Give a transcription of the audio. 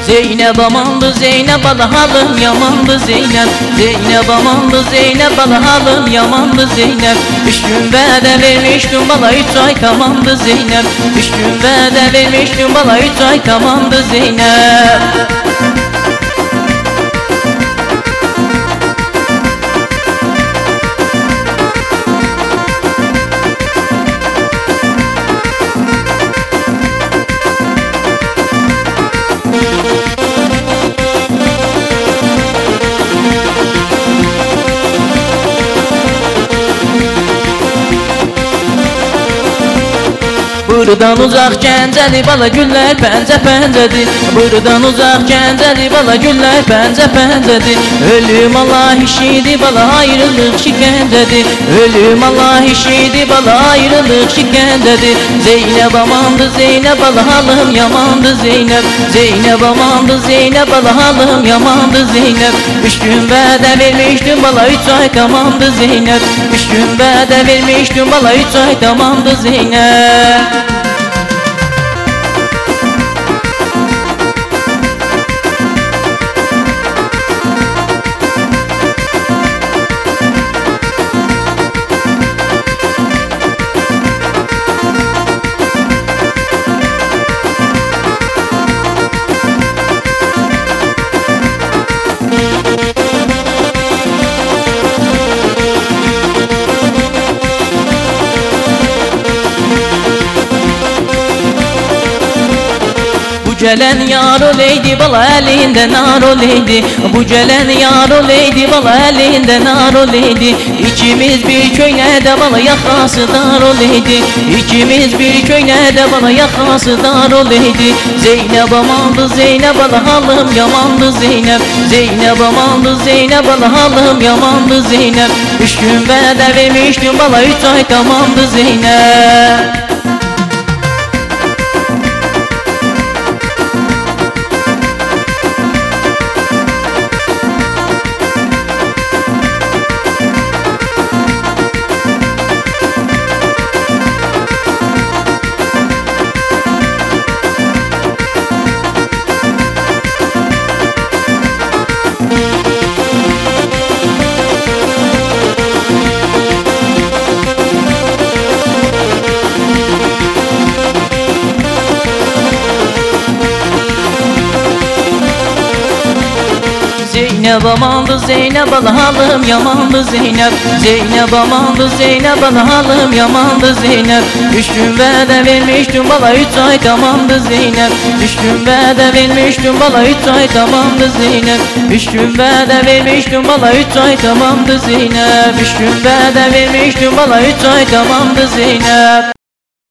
Zeynep amandı Zeynep halım yamandı Zeynep. Zeynep amandı Zeynep halım yamandı Zeynep. 3 gün vədə vermiştim bala 3 ay tamamdı Zeynep. 3 gün vədə vermiştim bala 3 ay tamamdı Zeynep. Buradan uzaq Gəncəli bala güllər pəncə-pəncədir. Buradan uzaq Gəncəli bala güllər pəncə-pəncədir. Ölüm Allah işidir bala ayrılıq şikəncədir. Ölüm Allah işidir bala ayrılıq şikəncədir. Zeynep amandı Zeynep bala halım yamandı Zeynep. Zeynep amandı Zeynep bala halım yamandı Zeynep. 3 gün vədə vermişdim bala 3 ay tamamdı Zeynep. 3 gün vədə vermişdim bala 3 ay tamamdı Zeynep. Bu gelen yar oleydi bala elinde nar oleydi. Bu gelen yar oleydi bala elinde nar oleydi. İkimiz bir köynede bala yakası dar oleydi. İkimiz bir köynede bala yakası dar oleydi. Zeynep amandı Zeynep bala halım yamandı Zeynep. Zeynep amandı Zeynep bala halım yamandı Zeynep. 3 gün vədə vermiştim bala 3 ay tamamdı Zeynep. Zeynep amandı Zeynep halım yamandı Zeynep. Zeynep amandı Zeynep halım yamandı Zeynep. 3 gün vədə vermiştim bala 3 ay tamamdı Zeynep. 3 gün vədə vermiştim bala 3 ay tamamdı Zeynep. 3 gün vədə vermiştim bala 3 ay tamamdı Zeynep. 3 gün vədə vermiştim bala 3 ay tamamdı Zeynep.